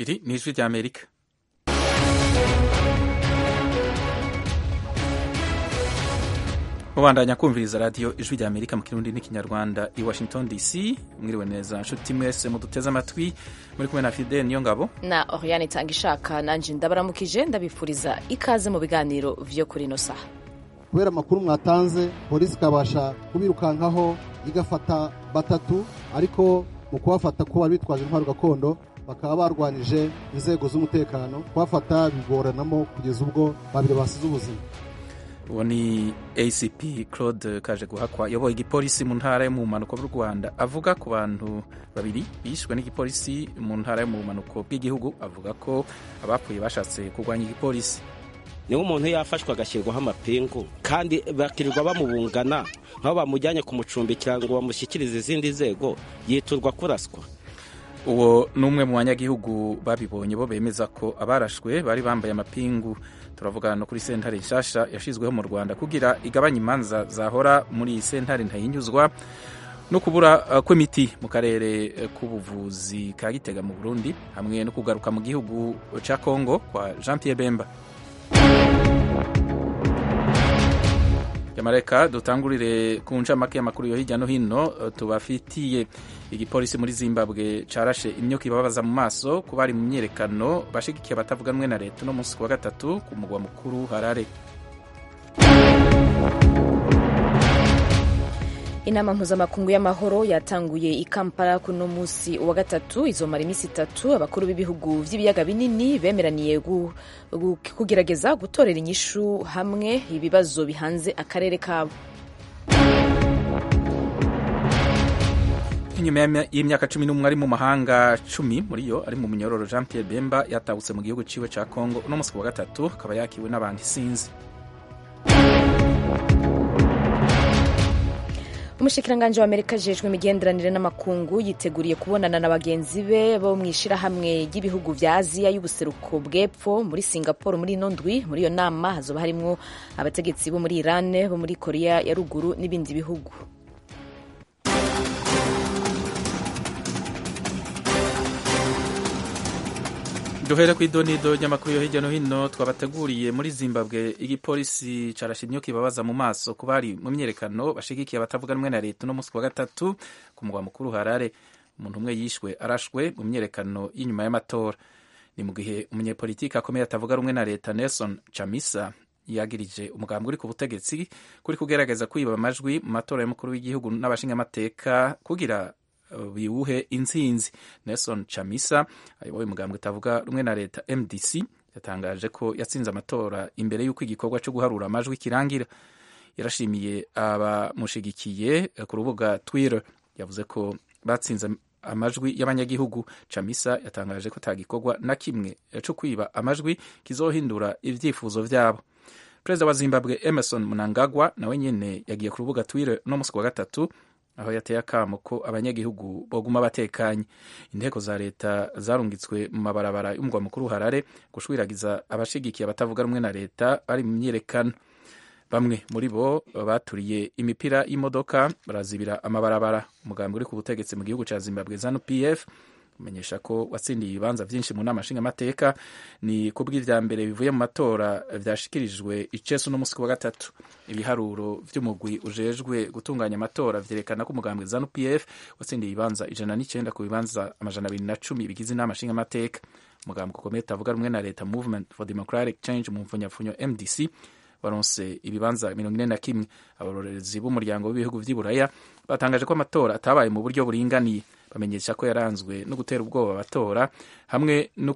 iri ni ijwi ry'Amerika. Mubandanya kumviriza radiyo ijwi ry'Amerika mu kirundi n'ikinyarwanda i Washington DC. Mwiriwe neza nshuti mwese muduteze amatwi, muri kumwe na Fidel Niyongabo na Oriane Tangishaka. Nanje ndabaramukije ndabifuriza ikaze mu biganiro vyo kuri ino saha. Kubera amakuru mwatanze, polisi ikabasha kubirukankaho igafata batatu, ariko mu kubafata ko bari bitwaje intwaro gakondo bakaba barwanije inzego z'umutekano, kubafata bigoranamo kugeza ubwo babiri basize ubuzima. Uwo ni ACP Claude Kajeguhakwa yaboye igipolisi mu ntara yo mu bumanuko bw'u Rwanda, avuga ku bantu babiri bishwe n'igipolisi mu ntara yo mu bumanuko bw'igihugu. Avuga ko abapfuye bashatse kurwanya igipolisi. Niho umuntu yafashwe agashyirwaho amapingu kandi bakirirwa bamubungana nk'aho bamujyanye kumucumbikira ngo bamushyikirize izindi nzego, yiturwa kuraswa. Uwo ni umwe mu banyagihugu babibonye, bo bemeza ko abarashwe bari bambaye amapingu. Turavuga no kuri sentare nshasha yashizweho mu Rwanda kugira igabanya imanza zahora muri iyi sentare ntayinyuzwa, no kubura kw'imiti mu karere k'ubuvuzi ka Gitega mu Burundi, hamwe no kugaruka mu gihugu ca Congo kwa Jean Pierre Bemba. Yamareka dutangurire ku ncamake y'amakuru yo hirya no hino tubafitiye. Igipolisi muri Zimbabwe carashe imyuka ibabaza mu maso ku bari mu myerekano bashigikiye abatavuganwe na leta no munsi wa gatatu ku mugwa mukuru Harare. Inama mpuzamakungu y'amahoro yatanguye i Kampala kuno munsi wa gatatu, izomara imisi itatu. Abakuru b'ibihugu vy'ibiyaga binini bemeraniye kugerageza gutorera inyishu hamwe ibibazo bihanze akarere kabo. Inyuma y'imyaka 11 ari mu mahanga 10 muri yo ari mu munyororo, Jean Pierre Bemba yatahutse mu gihugu ciwe ca Congo uno munsi wa gatatu, akaba yakiwe n'abantu isinzi. Umushikiranganje wa Amerika ajejwe imigenderanire n'amakungu yiteguriye kubonana na bagenzi be bo mw'ishirahamwe ry'ibihugu vya Aziya y'ubuseruko bw'epfo muri Singapore muri ino ndwi. Muri iyo nama hazoba harimwo abategetsi bo muri Iran, bo muri Korea ya ruguru n'ibindi bihugu. Duhere kw'idonido ry'amakuru yo hirya no hino twabateguriye. Muri Zimbabwe igipolisi carashe imyuka ibabaza mu maso ku bari mu myerekano bashigikiye abatavuganwe na leta no munsi wa gatatu ku mugwa mukuru Harare. Umuntu umwe yishwe arashwe mu myerekano y'inyuma y'amatora. Ni mu gihe umunyepolitiki akomeye atavuga rumwe na leta Nelson Chamisa yagirije umugambi uri ku butegetsi kuri kugerageza kwiba amajwi mu matora y'umukuru w'igihugu n'abashingamateka kugira biwuhe intsinzi. Nelson Chamisa ayoboye umugambi utavuga rumwe na leta MDC yatangaje ko yatsinze amatora imbere y'uko igikorwa cyo guharura amajwi kirangira. Yarashimiye abamushigikiye ku rubuga Twitter, yavuze ko batsinze amajwi y'abanyagihugu. Chamisa yatangaje ko atagikorwa na kimwe cyo kwiba amajwi kizohindura ivyifuzo vyabo. Perezida wa Zimbabwe Emmerson Mnangagwa nawe nyene yagiye ku rubuga Twitter no munsi wa gatatu, aho yateye akamo ko abanyagihugu boguma batekanye. Inteko za leta zarungitswe mu mabarabara y'umugwa mukuru Harare gushwiragiza abashigikiye abatavuga rumwe na leta bari mu myerekano. Bamwe muri bo baturiye imipira y'imodoka barazibira amabarabara. Umugambi uri ku butegetsi mu gihugu ca Zimbabwe ZANU-PF umenyesha ko watsindiye ibibanza vyinshi mu nama nshingamateka. Ni kubw'ivya mbere bivuye mu matora vyashikirijwe icesu no munsi wa gatatu. Ibiharuro vy'umugwi ujejwe gutunganya amatora vyerekana ko umugambi ZANU-PF watsindiye ibibanza 109 ku bibanza 210 bigize inama nshingamateka. Umugambi ukomeye utavuga rumwe na leta Movement for Democratic Change mu mfunyafunyo MDC baronse ibibanza 41. Abarorerezi b'umuryango w'ibihugu vy'iburaya batangaje ko amatora atabaye mu buryo buringaniye. Bamenyesha ko yaranzwe no gutera ubwoba abatora hamwe no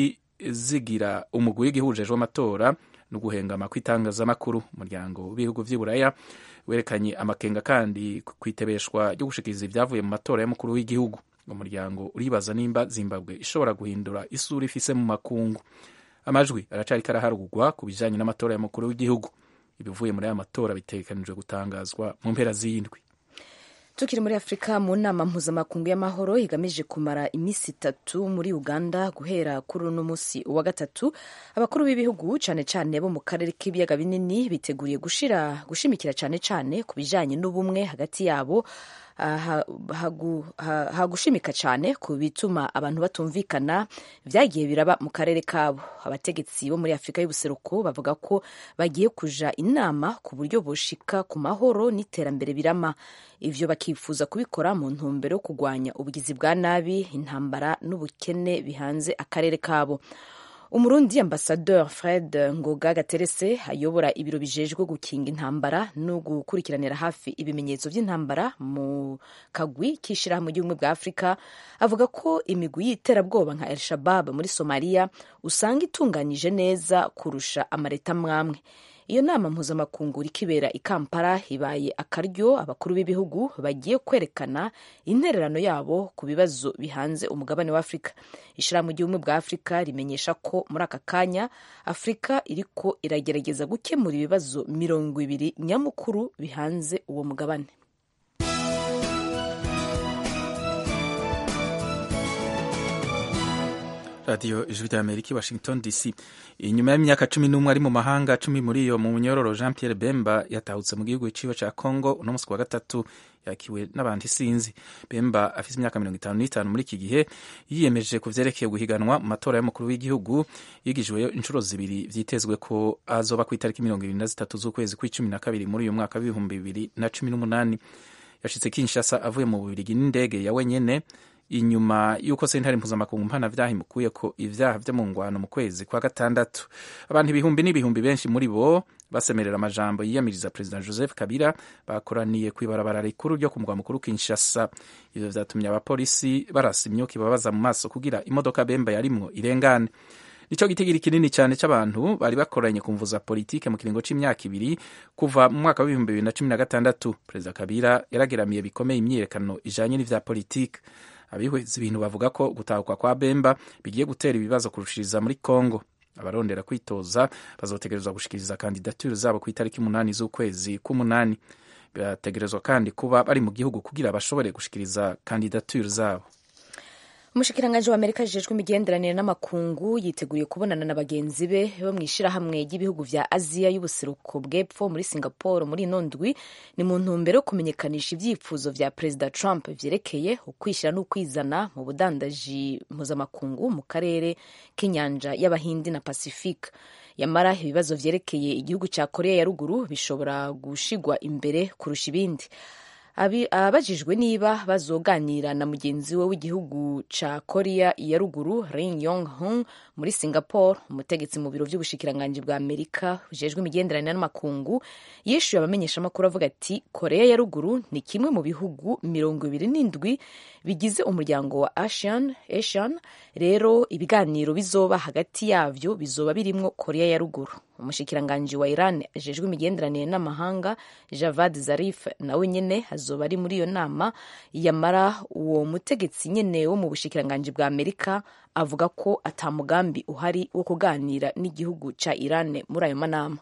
kutizigira umugwi w'igihujejwe amatora no guhengama kw'itangazamakuru. Umuryango w'ibihugu vy'iburaya werekanye amakenga kandi kwitebeshwa ryo gushikiriza ivyavuye mu matora y'umukuru w'igihugu. Umuryango uribaza nimba Zimbabwe ishobora guhindura isura ifise mu makungu. Amajwi aracari karaharugwa ku bijanye n'amatora y'umukuru w'igihugu. Ibivuye muri aya matora bitegekanijwe gutangazwa mu mpera z'indwi. Tukiri muri Afrika, mu nama mpuzamakungu y'amahoro igamije kumara imisi 3 muri Uganda guhera kuri uno musi wa gatatu, abakuru b'ibihugu cane cane bo mu karere k'ibiyaga binini biteguriye gushimikira cane cane ku bijanye n'ubumwe hagati yabo hagushimika cyane ku bituma abantu batumvikana vyagiye biraba mu karere kabo. Abategetsi bo muri Afurika y'ubuseruko bavuga ko bagiye kuja inama ku buryo boshika ku mahoro n'iterambere birama. Ivyo bakifuza kubikora mu ntumbero yo kugwanya ubugizi bwa nabi, intambara n'ubukene bihanze akarere kabo. Umurundi Ambassadeur Fred Ngoga Gaterese ayobora ibiro bijejwe gukinga intambara no gukurikiranira hafi ibimenyetso vy'intambara mu kagwi k'ishirahamwe ry'ubumwe bwa Afurika avuga ko imigwi y'iterabwoba nka El Shabab muri Somalia usanga itunganyije neza kurusha amareta mwamwe. Iyo nama mpuzamakungu ikibera i Kampala ibaye akaryo abakuru b'ibihugu bagiye kwerekana intererano yabo ku bibazo bihanze umugabane wa Afurika. Ishirahamwe ry'ubumwe bwa Afurika rimenyesha ko muri aka kanya Afurika iriko iragerageza gukemura ibibazo 20 nyamukuru bihanze uwo mugabane. Radio Ijwi ry'Amerika Washington DC. Inyuma y'imyaka 11 ari mu mahanga 10 muri iyo mu munyororo Jean Pierre Bemba yatahutse mu gihugu ciwe ca Congo uno musi wa gatatu yakiwe n'abandi sinzi. Bemba afise imyaka 55 muri iki gihe yiyemeje kuvyerekeye guhiganwa mu matora y'umukuru w'igihugu yigijweyo inshuro zibiri vyitezwe ko azoba ku itariki 23 z'ukwezi kwa12 muri uyu mwaka wa 2018. Yashitse Kinshasa avuye mu Bubiligi n'indege ya wenyene inyuma yuko sentare mpuzamakungu mpana vyahimukuye ko ivyaha vyo mu ngwano mu kwezi kwa gatandatu. Abantu ibihumbi n'ibihumbi benshi muri bo basemerera amajambo yiyamiriza President Joseph Kabila bakoraniye kw'ibarabara rikuru ryo ku mugwa mukuru Kinshasa. Ivyo vyatumye abapolisi barasa imyuka ibabaza mu maso kugira imodoka Bemba yarimwo irengane. Nico gitigiri kinini cyane c'abantu bari bakoranye kumvuza politike mu kiringo c'imyaka 2 kuva mu mwaka wa 2016. President Kabila yarageramiye bikomeye imyiyerekano ijanye n'ivya politike. Abihweza ibintu bavuga ko gutahuka kwa Bemba bigiye gutera ibibazo kurushiriza muri Congo. Abarondera kwitoza bazotegerezwa gushikiriza kandidature zabo ku itariki 8 z'ukwezi k'umunani. Bategerezwa kandi kuba bari mu gihugu kugira bashobore gushikiriza kandidature zabo. Umushikiranganji wa Amerika ajejwe imigenderanire n'amakungu yiteguriye kubonana na bagenzi be bo mw'ishirahamwe ry'ibihugu vya Aziya y'ubuseruko bw'epfo muri Singapore muri nondwi. Ni mu ntumbero yo kumenyekanisha ivyifuzo vya President Trump vyerekeye ukwishira n'ukwizana mu budandaji mpuzamakungu mu karere k'inyanja y'Abahindi na Pacifique. Yamara ibibazo vyerekeye igihugu ca Korea ya ruguru bishobora gushigwa imbere kurusha ibindi. Abajijwe niba bazoganira na mugenzi we w'igihugu ca Korea ya ruguru Ri Yong Ho muri Singapore, umutegetsi mu biro vy'ubushikiranganji bwa Amerika bujejwe imigenderanire n'amakungu yishuye abamenyesha amakuru avuga ati Korea ya ruguru ni kimwe mu bihugu 27 bigize umuryango wa ASEAN. Rero ibiganiro bizoba hagati yavyo bizoba birimwo Korea ya ruguru. Umushikiranganji wa Iran ajejwe imigenderanire n'amahanga Javad Zarif nawe nyene azoba ari muri iyo nama. Yamara uwo mutegetsi nyene wo mu bushikiranganji bwa Amerika avuga ko atamugambi uhari wo kuganira n'igihugu ca Iran muri ayo manama.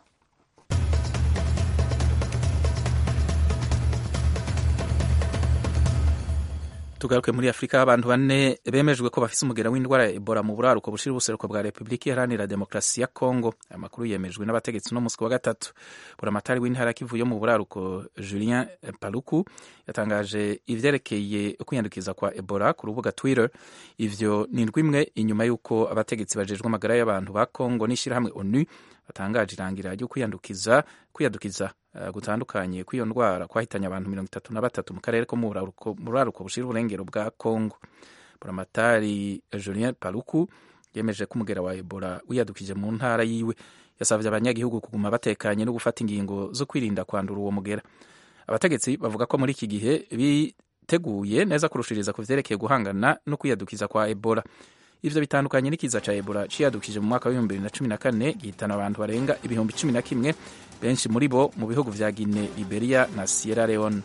Tugaruke muri Afrika. Abantu 4 bemejwe ko bafise umugera w'indwara ya Ebola mu buraruko bushira ubuseruko bwa Republika Iharanira Demokarasi ya Congo. Amakuru yemejwe n'abategetsi no musi wa gatatu. Buramatari w'intara Kivu yo mu buraruko Julien Paluku yatangaje ivyerekeye kwiyandukiza kwa Ebola ku rubuga Twitter. Ivyo ni ndwimwe inyuma yuko abategetsi bajejwe amagara y'abantu ba Congo n'ishirahamwe ONU batangaje irangira ryo kwiyandukiza gutandukanye kw'iyo ndwara kwahitanye abantu 33 mu karere ko mu buraruko bushira uburengero bwa Congo. Buramatari Julien Paluku yemeje ko umugera wa Ebola wiyadukije mu ntara yiwe. Yasavye abanyagihugu kuguma batekanye no gufata ingingo zo kwirinda kwandura uwo mugera. Abategetsi bavuga ko muri iki gihe biteguye neza kurushiriza ku vyerekeye guhangana no kwiyadukiza kwa Ebola. Ivyo bitandukanye n'ikiza ca Ebola ciyadukije mu mwaka wa 2014 gihitana abantu barenga 11,000, benshi muri bo mu bihugu vya Guinea, Liberia na Sierra Leone.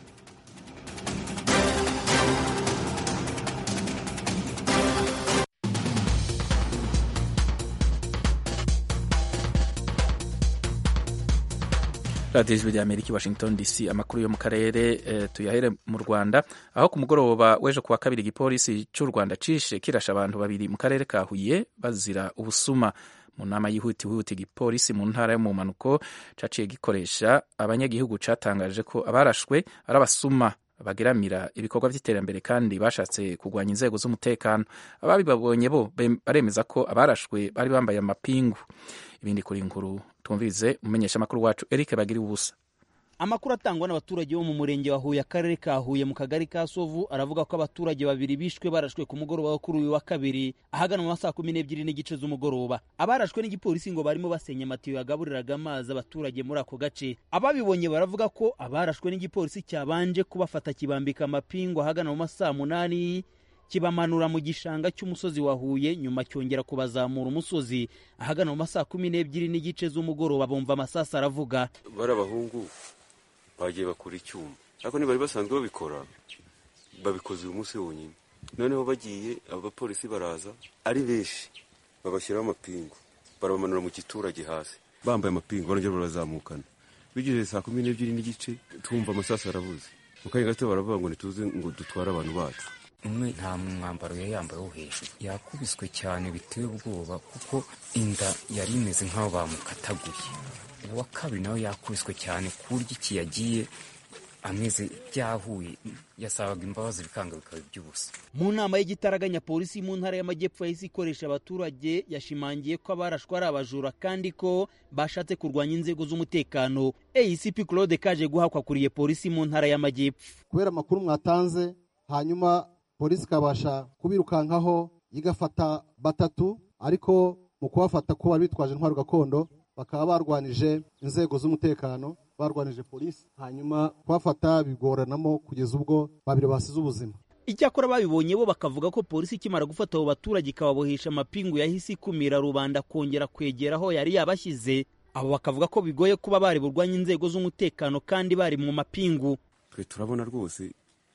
Radio Ijwi ry'Amerika Washington DC. Amakuru yo mu karere tuyahere mu Rwanda, aho ku mugoroba weje kuwa kabiri igipolisi cy'u Rwanda cishe kirasha abantu 2 mu karere ka Huye bazira ubusuma. Mu nama yihutihuti igipolisi mu ntara yo mu manuko caciye gikoresha abanyagihugu catangaje ko abarashwe ari abasuma bageramira ibikorwa by'iterambere kandi bashatse kurwanya inzego z'umutekano. Ababibabonye bo baremeza ko abarashwe bari bambaye amapingu. Ibindi kuri inkuru twumvize umumenyesha makuru wacu Eric Bagira ubusa. Amakuru atangwa n'abaturage bo mu murenge wa Huye, akarere ka Huye, mu kagari ka Sovu, aravuga ko abaturage babiri bishwe barashwe ku mugoroba wo kuri uyu wa kabiri ahagana mu masaha 12 n'igice z'umugoroba. Abarashwe n'igipolisi ngo barimo basenya amatiyo yagaburiraga amazi abaturage muri ako gace. Ababibonye baravuga ko abarashwe n'igipolisi cyabanje kubafata kibambika amapingu ahagana mu masaha 8 kibamanura mu gishanga cy'umusozi wa Huye, nyuma cyongera kubazamura umusozi ahagana mu masaha 12 n'igice z'umugoroba. Bumva amasasa aravuga, barabahungu bagiye bakora icyuma, ariko ntibari basanzwe babikora, babikoze uyu munsi wonyine. Noneho bagiye abapolisi baraza ari benshi, babashyiraho amapingu, barabamanura mu giturage hasi bambaye amapingu, barongera barazamukana. Bigeze saa 12 n'igice twumva amasasa aravuze, mu kanya gato baravuga ngo nituze ngo dutware abantu bacu. Umwe nta mwambaro yambaye wo hejuru, yakubiswe cyane biteye ubwoba kuko inda yari imeze nk'aho bamukataguye. Uwa kabiri nawe yakubiswe cyane ku buryo iki yagiye ameze byahuye, yasabaga imbabazi bikanga bikaba by'ubusa. Mu nama y'igitaraganya, polisi mu ntara y'Amajyepfo yahise ikoresha abaturage, yashimangiye ko abarashwe ari abajura kandi ko bashatse kurwanya inzego z'umutekano. ACP Claude Kaje guhakwa kuriye polisi mu ntara y'Amajyepfo. Kubera amakuru mwatanze, hanyuma polisi kabasha kubirukankaho igafata batatu, ariko mu kubafata ko bari bitwaje intwaro gakondo bakaba barwanije inzego z'umutekano, barwanije polisi, hanyuma kubafata bigoranamo kugeza ubwo babiri basize ubuzima. Icyakora babibonye bo bakavuga ko polisi ikimara gufata abo baturage ikababohesha amapingu yahise ikumira rubanda kongera kwegera aho yari yabashyize. Abo bakavuga ko bigoye kuba bari burwanya inzego z'umutekano kandi bari mu mapingu. Twe turabona rwose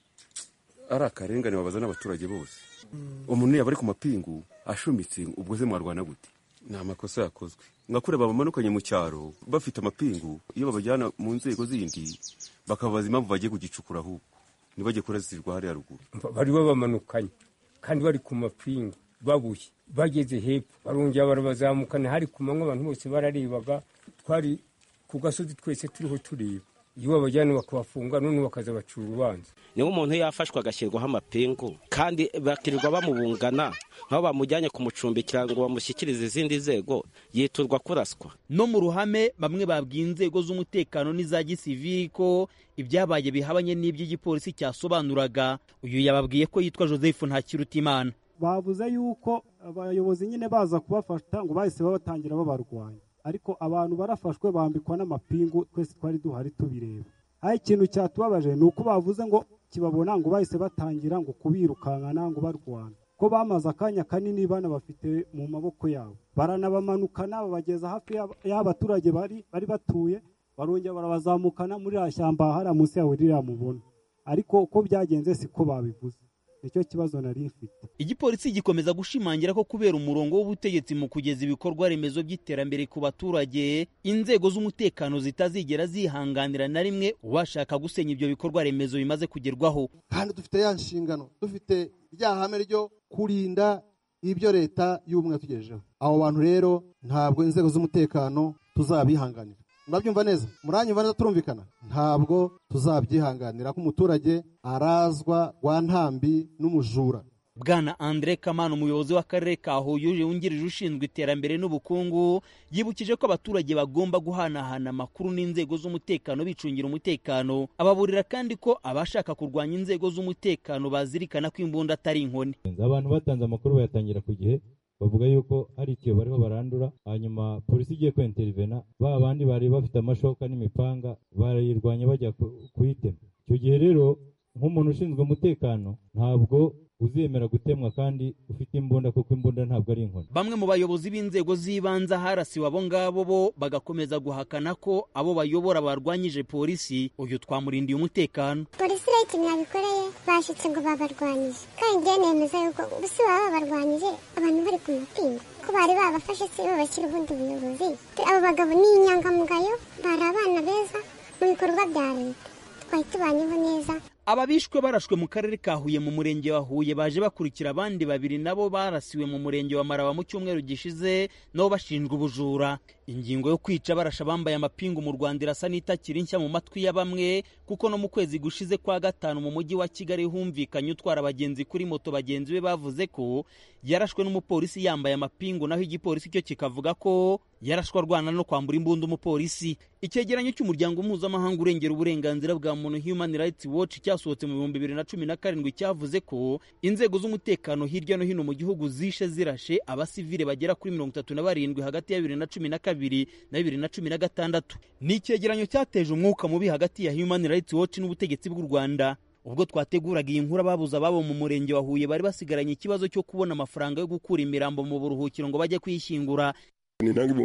ari akarengane babaza n'abaturage bose. Umuntu yaba ari ku mapingu ashumitse, ubwo ze mwarwana gute? Ni amakosa yakozwe. Ngakure babamanukanye mu cyaro bafite amapingu, iyo babajyana mu nzego zindi bakabaza impamvu bagiye kugicukura ahubwo ntibajye kurazirwa hariya ruguru. Bari babamanukanye kandi bari ku mapingu babuye, bageze hepfo barongera barabazamukana. Hari ku manywa abantu bose bararebaga, twari ku gasozi twese turiho tureba. Iyo babajyana bakabafunga, none bakaza bacura urubanza. Niyo umuntu yafashwe agashyirwaho amapingu kandi bakirirwa bamubungana nk'aho bamujyanye kumucumbikira ngo bamushyikirize izindi nzego, yiturwa kuraswa. No mu ruhame bamwe babwiye inzego z'umutekano n'iza gisivili ko ibyabaye bihabanye n'iby'igipolisi cyasobanuraga. Uyu yababwiye ko yitwa Joseph Ntakirutimana. Bavuze yuko abayobozi nyine baza kubafata ngo bahise babatangira babarwanya, ariko abantu barafashwe bambikwa n'amapingu, twese twari duhari tubireba. Aho ikintu cyatubabaje ni uko bavuze ngo kibabona ngo bahise batangira ngo kubirukankana ngo barwana, ko bamaze akanya kanini bana bafite mu maboko yabo, baranabamanukana babageza hafi y'abaturage bari batuye, barongera barabazamukana muri ya shyamba hari munsi yawe ririya mubona. Ariko uko byagenze siko babivuze, nicyo kibazo nari mfite. Igipolisi gikomeza gushimangira ko kubera umurongo w'ubutegetsi mu kugeza ibikorwa remezo by'iterambere ku baturage, inzego z'umutekano zitazigera zihanganira na rimwe uwashaka gusenya ibyo bikorwa remezo bimaze kugerwaho. Kandi dufite ya nshingano, dufite rya hame ryo kurinda ibyo leta y'ubumwe yatugejejeho. Abo bantu rero ntabwo inzego z'umutekano tuzabihanganira. Murabyumva neza? Muranyumva neza? Turumvikana? Ntabwo tuzabyihanganira ko umuturage arazwa rwa ntambi n'umujura. Bwana Andre Kamana, umuyobozi w'akarere ka Huye wungirije ushinzwe iterambere n'ubukungu, yibukije ko abaturage bagomba guhanahana amakuru n'inzego z'umutekano bicungira umutekano. Ababurira kandi ko abashaka kurwanya inzego z'umutekano bazirikana ko imbunda atari inkoni. Abantu batanze amakuru bayatangira ku gihe, bavuga yuko ari itiyo bariho barandura, hanyuma polisi igiye kwintervena, ba bandi bari bafite amashoka n'imipanga barayirwanya bajya kuyitema. Icyo gihe rero nk'umuntu ushinzwe umutekano ntabwo uzemera gutemwa kandi ufite imbunda, kuko imbunda ntabwo ari inkoni. Bamwe mu bayobozi b'inzego z'ibanze harasiwe abo ngabo bo bagakomeza guhakana ko abo bayobora barwanyije polisi. Uyu twamurindiye umutekano. Polisi rero ikintu yabikoreye bashitse ngo babarwanyije, kandi njye nemeza yuko gusa baba babarwanyije abantu bari ku mapingu, ko bari babafashe se babashyira ubundi buyobozi. Abo bagabo ni inyangamugayo, bari abana beza mu bikorwa bya leta, twari tubanyeho neza. Aba bishwe barashwe mu karere ka Huye mu murenge wa Huye baje bakurikira abandi babiri nabo barasiwe mu murenge wa Maraba mu cyumweru gishize nabo bashinjwa ubujura. Ingingo yo kwica barasha bambaye amapingu mu Rwanda irasa n'itakiri nshya mu matwi ya bamwe, kuko no mu kwezi gushize kwa gatanu mu mujyi wa Kigali humvikanye utwara abagenzi kuri moto bagenzi be bavuze ko yarashwe n'umupolisi yambaye amapingu, naho igipolisi cyo kikavuga ko yarashwe arwana no kwambura imbunda umupolisi. Icyegeranyo cy'umuryango mpuzamahanga urengera uburenganzira bwa muntu Human Rights Watch cyasohotse mu 2017 cyavuze ko inzego z'umutekano hirya no hino mu gihugu zishe zirashe abasivile bagera kuri 37 hagati ya 2012 na 2016. Ni icyegeranyo cyateje umwuka mubi hagati ya Human Rights Watch n'ubutegetsi bw'u Rwanda. Ubwo twateguraga iyi nkuru ababuza babo mu murenge wa Huye bari basigaranye ikibazo cyo kubona amafaranga yo gukura imirambo mu buruhukiro ngo bajye kuyishyingura. Ni ntangi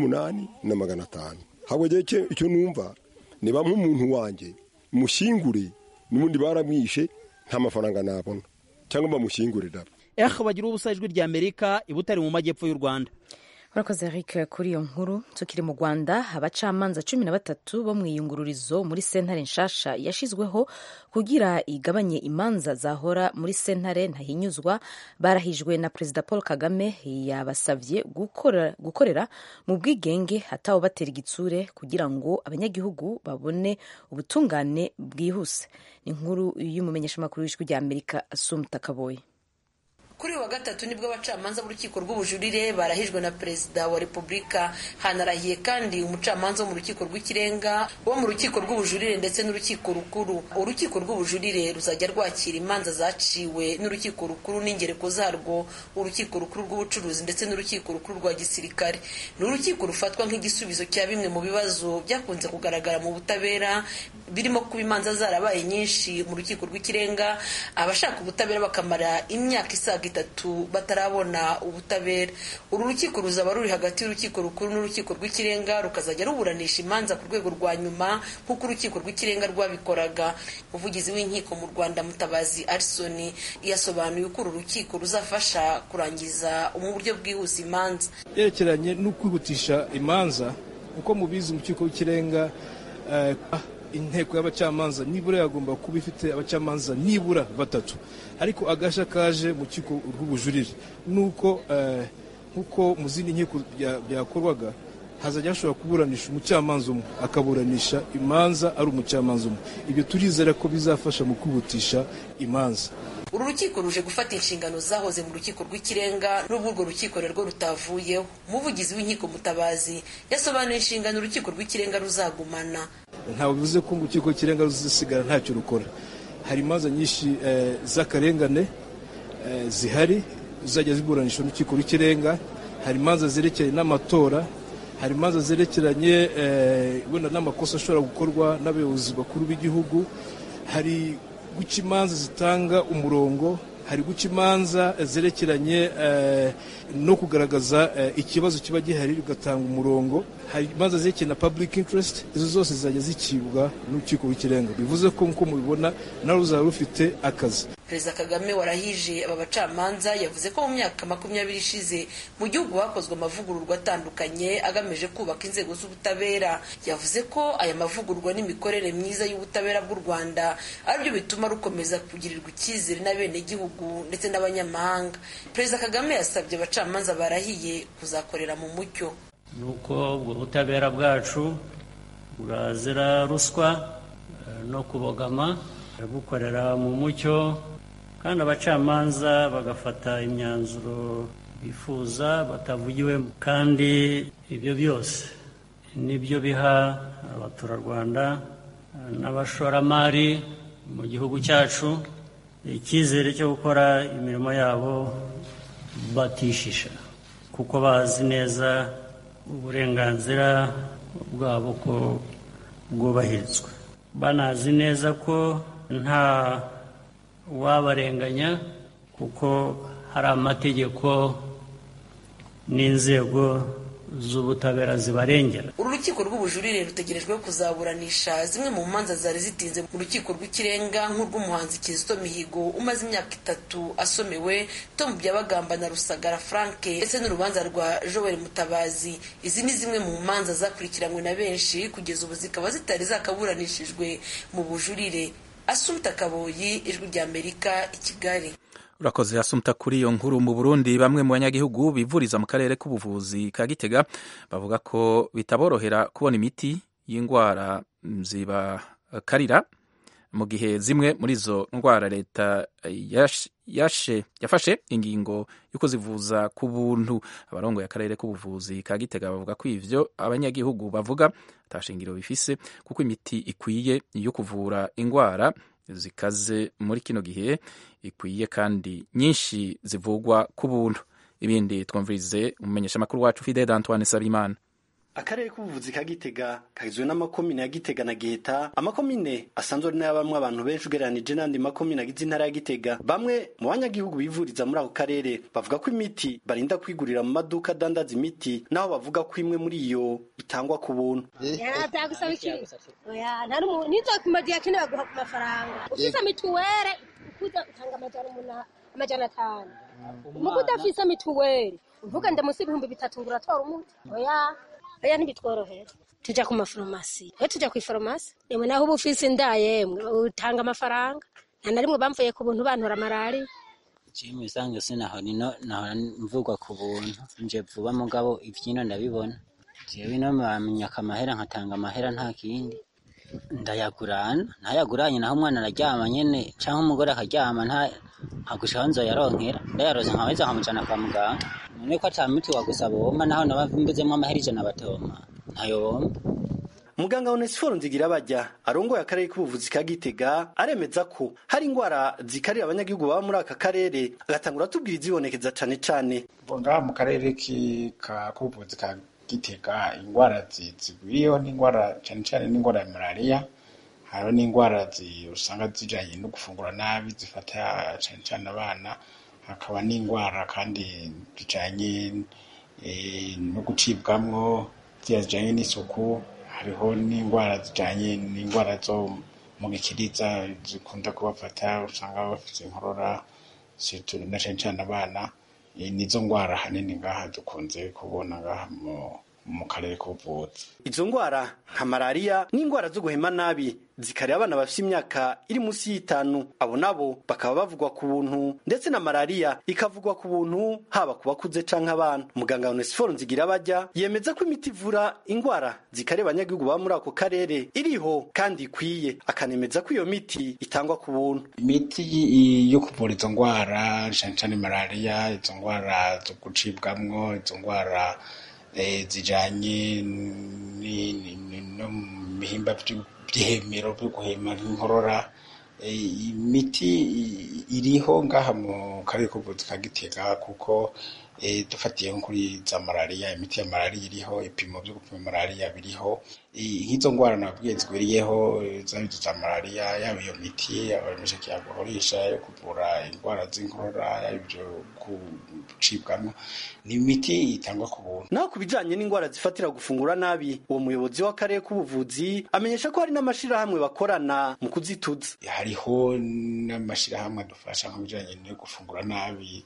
18,500. Habwe icyo numva niba nk'umuntu wanjye mushingure n'ubundi baramwishe nta mafaranga nabona cyangwa bamushingurira. Bagira ubusa ijwi rya Amerika ibutari mu majyepfo y'u Rwanda. Urakoze Eric kuri iyo nkuru. Tukiri mu Rwanda, abacamanza 13 bo mu iyungururizo muri sentare nshasha yashizweho kugira igabanye imanza zahora muri sentare ntahinyuzwa barahijwe na Perezida Paul Kagame. Yabasavye gukorera mu bwigenge hataho batera igitsure kugira ngo abanyagihugu babone ubutungane bwihuse. Ni inkuru y'umumenyeshamakuru w'ijwi rya Amerika Assumpta Kaboyi. Kuri wa gatatu nibwo abacamanza b'urukiko rw'ubujurire barahijwe na Perezida wa Repubulika. Hanarahiye kandi umucamanza wo mu rukiko rw'ikirenga, wo mu rukiko rw'ubujurire ndetse n'urukiko rukuru. Urukiko rw'ubujurire ruzajya rwakira imanza zaciwe n'urukiko rukuru n'ingereko zarwo, urukiko rukuru rw'ubucuruzi ndetse n'urukiko rukuru rwa gisirikare. Ni urukiko rufatwa nk'igisubizo cya bimwe mu bibazo byakunze kugaragara mu butabera, birimo kuba imanza zarabaye nyinshi mu rukiko rw'ikirenga, abashaka ubutabera bakamara imyaka isaga 3 batarabona ubutabera. Uru rukiko ruzaba ruri hagati y'urukiko rukuru n'urukiko rw'ikirenga, rukazajya ruburanisha imanza ku rwego rwa nyuma nk'uko urukiko rw'ikirenga rwabikoraga. Umuvugizi w'inkiko mu Rwanda Mutabazi Alison yasobanuye uko uru rukiko ruzafasha kurangiza mu buryo bwihuse imanza. Yerekeranye no kwihutisha imanza, uko mubizi mu rukiko rw'ikirenga inteko y'abacamanza nibura yagomba kuba ifite abacamanza nibura 3, ariko agasha kaje mu rukiko rw'ubujurire nuko nkuko mu zindi nkiko byakorwaga hazajya hashobora kuburanisha umucamanza umwe akaburanisha imanza ari umucamanza umwe. Ibyo turizera ko bizafasha mu kwihutisha imanza. Uru rukiko ruje gufata inshingano zahoze mu rukiko rw'ikirenga n'ubwo urwo rukiko rero rutavuyeho. Umuvugizi w'inkiko Mutabazi yasobanuye inshingano urukiko rw'ikirenga ruzagumana. Ntawe bivuze ko urukiko rw'ikirenga ruzisigara ntacyo rukora. Hari imanza nyinshi z'akarengane zihari zizajya ziburanisha urukiko rw'ikirenga. Hari imanza zerekeye n'amatora, hari imanza zerekeranye wenda n'amakosa ashobora gukorwa n'abayobozi bakuru b'igihugu, hari guca imanza zitanga umurongo, hari guca imanza zerekeranye no kugaragaza ikibazo kiba gihari ugatanga umurongo, hari imanza zerekeye na public interest. Izo zose zizajya zicibwa n'urukiko rw'ikirenga. Bivuze ko nko mubibona nawe uzaba rufite akazi. Perezida Kagame warahije aba bacamanza yavuze ko mu myaka 20 ishize mu gihugu hakozwe amavugururwa atandukanye agamije kubaka inzego z'ubutabera. Yavuze ko aya mavugururwa n'imikorere myiza y'ubutabera bw'u Rwanda aribyo bituma rukomeza kugirirwa icyizere n'abene gihugu ndetse n'abanyamahanga. Perezida Kagame yasabye abacamanza barahiye kuzakorera mu mucyo. Nuko ubwo butabera bwacu bwazira ruswa no kubogama, gukorera mu mucyo, kandi abacamanza bagafata imyanzuro bifuza batavugiwemo. Kandi ibyo byose nibyo biha abaturarwanda n'abashoramari mu gihugu cyacu icyizere cyo gukora imirimo yabo batishisha, kuko bazi neza uburenganzira bwabo ko bwubahirizwa, banazi neza ko nta wabarenganya kuko hari amategeko n'inzego z'ubutabera zibarengera. Uru rukiko rw'ubujurire rutegerejwe kuzaburanisha zimwe mu manza zari zitinze mu rukiko rw'ikirenga nk'urw'umuhanzi Kizito Mihigo umaze imyaka 3 asomewe, Tom Byabagamba na Rusagara Frank ndetse n'urubanza rwa Joel Mutabazi. Izi ni zimwe mu manza zakurikiranywe na benshi kugeza ubu zikaba zitari zakaburanishijwe mu bujurire. Assumpta Kaboyi, Ijwi ry'Amerika, i Kigali. Urakoze Assumpta kuri iyo nkuru. Mu Burundi bamwe mu banyagihugu bivuriza mu karere k'ubuvuzi ka Gitega bavuga ko bitaborohera kubona imiti y'indwara zibakarira mu gihe zimwe muri izo ndwara leta yafashe ingingo yo kuzivuza ku buntu. Abarongoye akarere k'ubuvuzi ka Gitega bavuga ko ivyo abanyagihugu bavuga atashingiro bifise kuko imiti ikwiye yo kuvura indwara zikaze muri kino gihe ikwiye kandi nyinshi zivugwa ku buntu. Ibindi twumvirize umumenyesha makuru wacu Fidel Antoine Sabimana. Akarere k'ubuvuzi ka Gitega kagizwe n'amakomine ya Gitega na Giheta. Amakomine asanzwe ari n'ayabamwe abantu benshi ugereranije n'andi makomine agize intara ya Gitega. Bamwe mu banyagihugu bivuriza muri ako karere bavuga ko imiti barinda kwigurira mu maduka adandaza imiti, naho bavuga ko imwe muri iyo itangwa ku buntu. Byagusaba iki? Oya, nta n'umuntu nizokumadia akeneye baguha ku mafaranga. Ufise mituwere ukuza utanga amajana 5. Muko udafise mituwere uvuga ndamusi 3,000 nguratora umuti. Oya ntibitworohera. Tuja ku mafarumasi. Tuja ku ifarumasi. Yemwe naho uba ufise indaye utanga amafaranga. Nta na rimwe bamvuye ku buntu bantora malari. Jimwe bisanzwe sinaho naho mvugwa ku buntu. Nje vuba mugabo ivyino ndabibona. Jewe no bamenya akamahera nkatanga amahera nta kindi. Ntayaguranye naho umwana araryama nyene canke umugore akaryama ntagushaho nzoyaronkera. Ndayaroze nkaweza nkamujana kwa muganga. None ko atamiti wagusaba bomba naho nabambezemo amahera ijana batoma ntayo bomba. Muganga Onesphore Nzigirabajya arongoye akarere k'ubuvuzi ka Gitega aremeza ko hari indwara zikarira abanyagihugu baba muri aka karere, agatangura tubwira izibonekeza cane. Bonga mu karere k'ubuvuzi ka Gitega indwara zigwiriyeho n'indwara cane n'indwara ya malaria, hariho n'indwara usanga zijanye no gufungura nabi zifata cane abana, hakaba n'indwara kandi zijanye no gucibwamwo zijanye n'isuku, hariho n'indwara zijanye n'indwara zo mu gikiriza zikunda kubafata, usanga bafite inkorora na cane abana. Nizo ndwara hanini ngaha dukunze kubona ngaha mu karere k'ubuvuzi. Izo ndwara nka malaria n'indwara zo guhema nabi zikarira abana bafite imyaka iri munsi y'5. Abo nabo bakaba bavugwa ku buntu, ndetse na malaria ikavugwa ku buntu haba ku bakuze canke abana. Muganga Onesphore Nzigirabajya yemeza ko imiti ivura indwara zikarira abanyagihugu baba muri ako karere iriho kandi ikwiye, akanemeza ko iyo miti itangwa ku buntu. Imiti yo kuvura izo ndwara cane malaria, izo ndwara zo gucibwamwo, izo ndwara zijanye no mihimba by'ihemero byo guhema nk'inkorora, imiti iriho ngaha mu karere k'ubuvuzi ka Gitega kuko dufatiye kuri za malaria, imiti ya malaria iriho, ibipimo byo gupima malaria biriho. Nk'izo ndwara nabwiye zigwiriyeho za malaria, yaba iyo miti abameshaki yaguhorisha yo kuvura indwara z'inkorora, ibyo gucibwamo, ni imiti itangwa ku buntu. Naho kubijanye n'indwara zifatira gufungura nabi, uwo muyobozi w'akarere k'ubuvuzi amenyesha ko hari n'amashirahamwe bakorana mu kuzituza. Hariho n'amashirahamwe dufasha mu bijanye no gufungura nabi,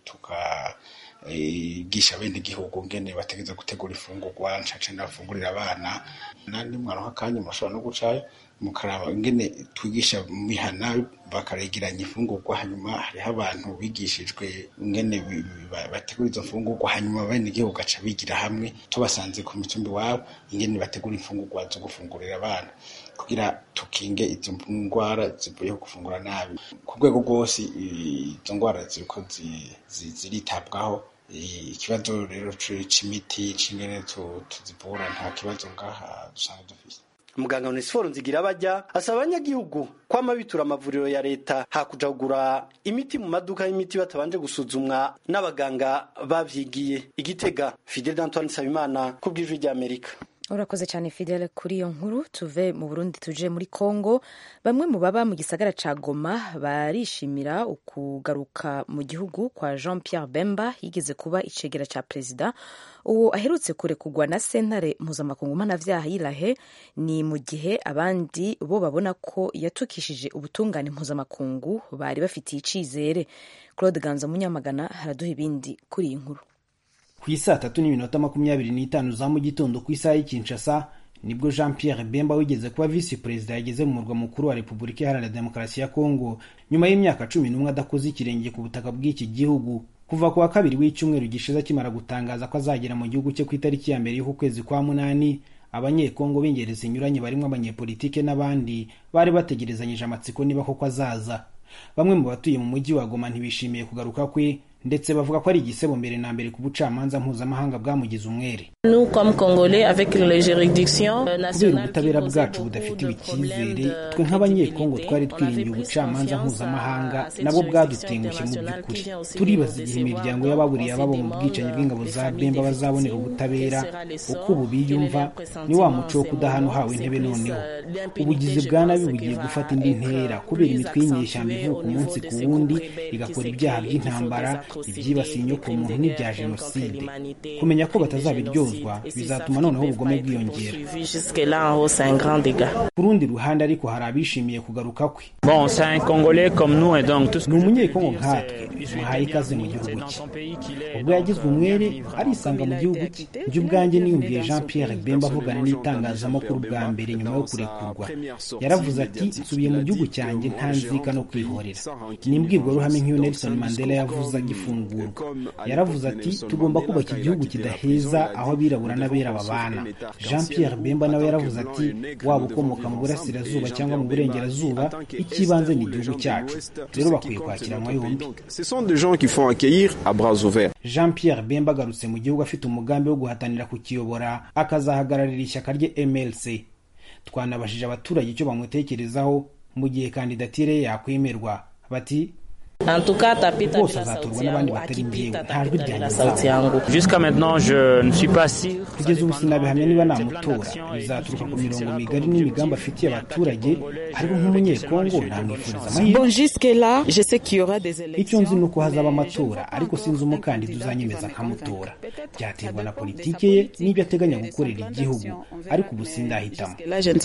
gisha bene igihugu ngene bategeza gutegura ifungurwa ncace nafungurira abana. Nandi mwana hakanye mushobora no gucayo mukaraba ngene twigisha mihana bakaregeranya ifungurwa, hanyuma hariho abantu bigishijwe ngene bategura izo fungurwa, hanyuma bene igihugu gaca bigira hamwe tubasanze ku mitumbi wabo ingene bategura ifungurwa zo gufungurira abana kugira tukinge izo ndwara zivuye gufungura nabi. Ku rwego rwose izo ndwara ziriko ziritabwaho. Ikibazo rero c'imiti c'ingene tuzivura nta kibazo ngaha dusanga dufise. Muganga Onesphore Nzigirabajya asaba abanyagihugu kwama bitura amavuriro ya leta hakuja kugura imiti mu maduka y'imiti batabanje gusuzumwa n'abaganga bavyigiye. Igitega, Fidel Antoine Sabimana ku bw'Ijwi ry'Amerika. Urakoze cyane Fidel kuri iyo nkuru. Tuve mu Burundi tuje muri Kongo. Bamwe mu baba mu gisagara ca Goma barishimira ukugaruka mu gihugu kwa Jean Pierre Bemba yigeze kuba icegera ca perezida, uwo aherutse kurekurwa na sentare mpuzamakungu mpanavyaha y'Irahe, ni mu gihe abandi bo babona ko yatukishije ubutungane mpuzamakungu bari bafitiye icizere. Claude Ganza Munyamagana haraduha ibindi kuri iyi nkuru. Ku 3:25 za mu gitondo ku isaha y'Kinshasa nibwo Jean Pierre Bemba wigeze kuba visi perezida yageze mu murwa mukuru wa Repubulika Iharanira Demokarasi ya Kongo nyuma y'imyaka 11 adakoze ikirenge ku butaka bw'iki gihugu. Kuva ku wa kabiri w'icyumweru gishize akimara gutangaza ko azagera mu gihugu cye ku itariki ya mbere y'uku kwezi kwa munani, abanyekongo b'ingeri zinyuranye barimo abanyepolitike n'abandi bari bategerezanyije amatsiko niba koko azaza. Bamwe mu batuye mu mujyi wa Goma ntibishimiye kugaruka kwe, ndetse bavuga ko ari igisebo mbere na mbere ku bucamanza mpuzamahanga bwamugize umwere. Kubera ubutabera bwacu budafite icyizere, twe nk'abanyekongo twari twiringiye ubucamanza mpuzamahanga nabwo bwadutengushye mu by'ukuri. Turibaza igihe imiryango y'ababuriye ababo mu bwicanyi bw'ingabo za Bemba bazabonera ubutabera. Uko ubu biyumva ni wa muco wo kudahano hawe intebe. Noneho ubugizi bwa nabi bugiye gufata indi ntera kubera imitwe y'inyeshyamba ivuka umunsi ku wundi igakora ibyaha by'intambara, ibyibasiye inyokomuntu n'ibya jenoside. Kumenya ko batazabiryozwa bizatuma noneho ubugome bwiyongera. Ku rundi ruhande ariko hari abishimiye kugaruka kwe. Ni umunyekongo nkatwe, muhaye ikaze mu gihugu cye. Ubwo yagizwe umwere arisanga mu gihugu cye. Njye ubwanjye niyumviye Jean Pierre Bemba avugana n'itangazamakuru bwa mbere nyuma yo kurekurwa. Yaravuze ati nsubiye mu gihugu cyanjye nta nzika no kwihorera. Ni imbwirwaruhame nk'iyo Nelson Mandela yavuze agifungurwa. Yaravuze ati tugomba kubaka igihugu kidaheza aho abirabura n'abera babana. Jean Pierre Bemba nawe yaravuze ati waba ukomoka mu burasirazuba cyangwa mu burengerazuba, ikibanze ni igihugu cyacu, rero bakwiye kwakiranwa yombi. Jean Pierre Bemba agarutse mu gihugu afite umugambi wo guhatanira kukiyobora, akazahagararira ishyaka rye MLC. Twanabashije abaturage icyo bamutekerezaho mu gihe kandidatire yakwemerwa. Bati bose azatorwa n'abandi batari njyewe, nta jwi ryanjye. Kugeza ubu sinabihamya niba namutora. Bizaturuka ku mirongo migari n'imigambi afitiye abaturage, ariko nk'umunyekongo namwifuriza amahirwe. Icyo nzi ni uko hazaba amatora, ariko sinzi umukandida uzanyemeza nkamutora. Byaterwa na politike ye n'ibyo ateganya gukorera igihugu, ariko ubu sindahitamo.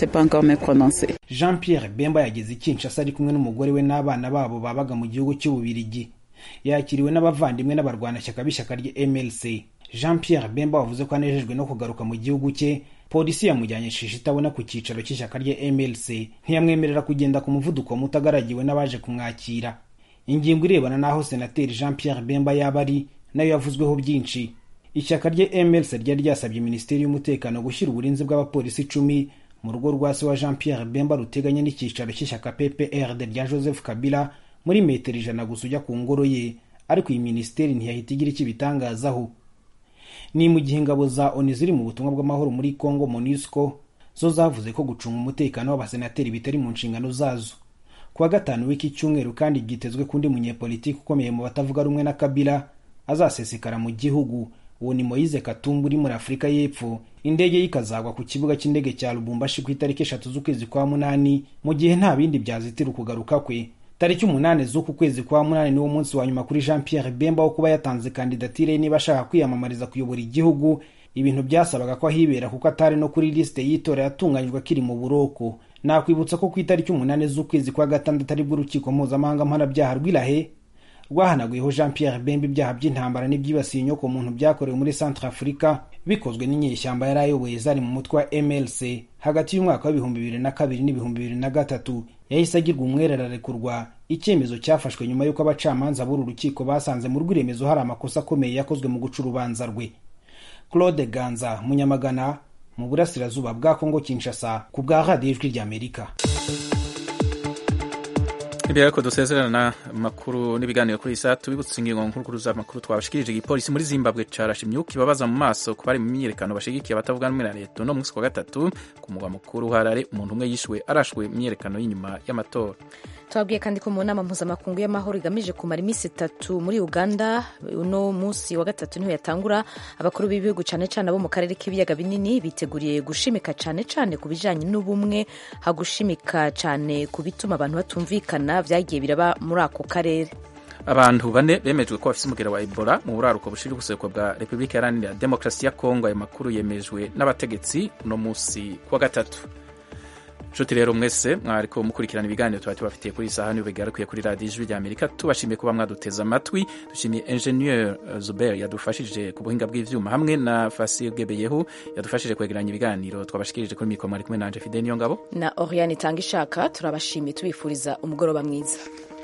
Jean Pierre Bemba yageze i Kinshasa ari kumwe n'umugore we n'abana babo babaga mu gihugu cy'Ububirigi. Yakiriwe n'abavandimwe n'abarwanashyaka b'ishyaka rye MLC. Jean Pierre Bemba wavuze ko anejejwe no kugaruka mu gihugu cye. Polisi yamujyanye shisha itabona ku cyicaro cy'ishyaka rye MLC, ntiyamwemerera kugenda ku muvuduko mutagaragiwe n'abaje kumwakira. Ingingo irebana n'aho Senateri Jean Pierre Bemba yaba ari nayo yavuzweho byinshi. Ishyaka rye MLC ryari ryasabye Minisiteri y'Umutekano gushyira uburinzi bw'abapolisi 10 mu rugo rwa se wa Jean Pierre Bemba ruteganye n'icyicaro cy'ishyaka PPRD rya Joseph Kabila muri metero 100 gusa ujya ku ngoro ye, ariko iyi minisiteri ntiyahita igira icyo bitangazaho. Ni mu gihe ingabo za ONU ziri mu butumwa bw'amahoro muri Congo MONUSCO zo zavuze ko gucunga umutekano w'abasenateri bitari mu nshingano zazo. Kuwa gatanu w'iki cyumweru kandi byitezwe kundi munyepolitiki ukomeye mu batavuga rumwe na Kabila azasesekara mu gihugu. Uwo ni Moise Katumbi uri muri Afurika y'Epfo. Indege ikazagwa ku kibuga cy'indege cya Lubumbashi ku itariki 3 z'ukwezi kwa munani, mu gihe nta bindi byazitira kugaruka kwe. Tariki 8 z'uku kwezi kwa munani niwo munsi wa nyuma kuri Jean Pierre Bemba wo kuba yatanze kandidatire niba ashaka kwiyamamariza kuyobora igihugu. Ibintu byasabaga ko ahibera kuko atari no kuri liste y'itora yatunganyijwe kiri mu buroko. Nakwibutsa ko ku itariki 8 z'ukwezi kwa gatandatu ari bw'urukiko mpuzamahanga mpanabyaha rw'Irahe rwahanaguyeho Jean Pierre Bemba ibyaha by'intambara n'ibyibasiye inyoko muntu byakorewe muri Centrafrica bikozwe n'inyeshyamba yari ayoboye zari mu mutwe wa MLC hagati y'umwaka wa 2002 n'2003. Yahise agirwa umwere ararekurwa, icyemezo cyafashwe nyuma y'uko abacamanza b'uru rukiko basanze mu rw'iremezo hari amakosa akomeye yakozwe mu guca urubanza rwe. Claude Ganza, Munyamagana, mu burasirazuba bwa Kongo Kinshasa, ku bwa Radio Ijwi ry'Amerika. Ibyo ko dusezerana makuru n'ibiganiro kuri saa tubibutse ingingo nkuru za makuru twabashikirije. Igipolisi muri Zimbabwe carashimye kibabaza mu maso ko bari mu myiyerekano bashigikiye abatavuga rumwe na leta no munsi wa gatatu ku mugwa mukuru Harare. Umuntu umwe yishwe arashwe imyiyerekano y'inyuma y'amatora. Twabwiye kandi ko mu nama mpuzamakungu y'amahoro igamije kumara iminsi 3 muri Uganda, uno munsi wa gatatu niho yatangura. Abakuru b'ibihugu cyane cyane abo mu karere k'ibiyaga binini biteguriye gushimika cyane cyane ku bijanye n'ubumwe, hagushimika cyane ku bituma abantu batumvikana vyagiye biraba muri ako karere. Abantu bane bemejwe ko bafise umugera wa Ebola mu buraruko bushira ubuseko bwa Republika Iharanira Demokarasi ya Kongo. Ayo makuru yemejwe n'abategetsi uno munsi wa gatatu. nshuti rero mwese mwariko mukurikirana ibiganiro tuba tubafitiye kuri isaha niyo bigarukiye kuri radiyo ijwi ry'Amerika tubashimiye kuba mwaduteze amatwi dushimiye Ingenieur Zuber yadufashije ku buhinga bw'ivyuma hamwe na Fasil Gebeyehu yadufashije kwegeranya ibiganiro twabashikirije kuri mikoro mwari kumwe nanje Fidel Niyongabo na Oriane Tangishaka turabashimiye tubifuriza umugoroba mwiza.